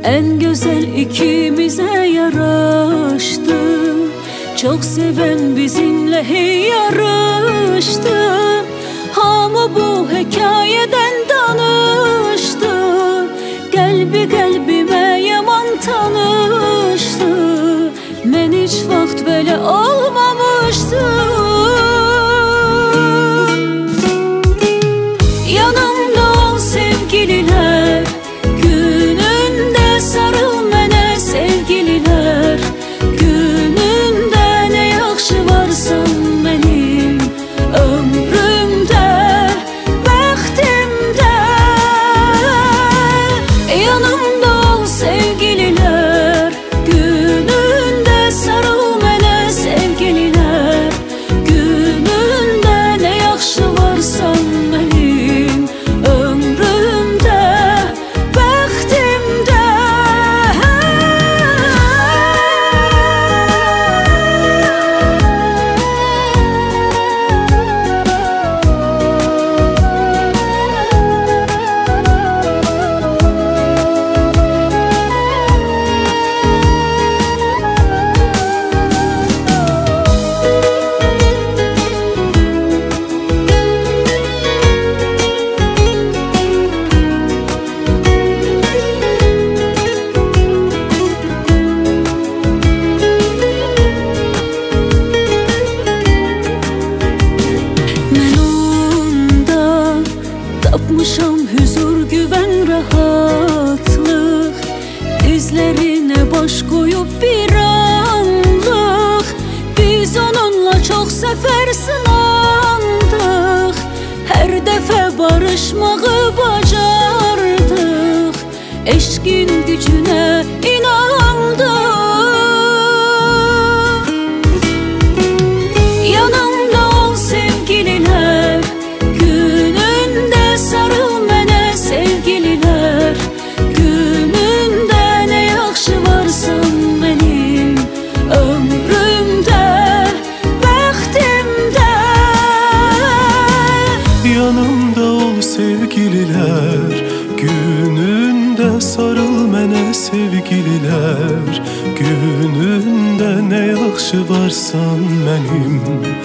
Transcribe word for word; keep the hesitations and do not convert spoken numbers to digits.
En güzel ikimize yaraştı. Çok seven bizimle hey yarıştı. Hamı bu hikayeden danıştı. Kalbi kalbime yaman tanıştı. Men hiç vaxt böyle olmamıştı. Yanımda ol sevgililer, gününde sarıl mene sevgililer. Gününde ne yaxşı varsan benim ömrümde, bəxtimdə. Yanımda ol sevgililer, gününde sarıl mene sevgililer. Gününde ne yaxşı varsan benim ömrümde, bəxtimdə. Tapmışam huzur, güven, rahatlıq. Dizlərine baş qoyub bir anlıq. Biz onunla çox səfər sınandıq. Hər dəfə barışmağı bacardıq. Eşqin gücünə inandıq. Yanımda ol sevgililer, sarıl mene sevgililer. Gününde ne yaxşı varsan benim ömrümde, bəxtimdə. Yanımda ol sevgililer, gününde sarıl mene sevgililer. Gününde ne yaxşı varsan benim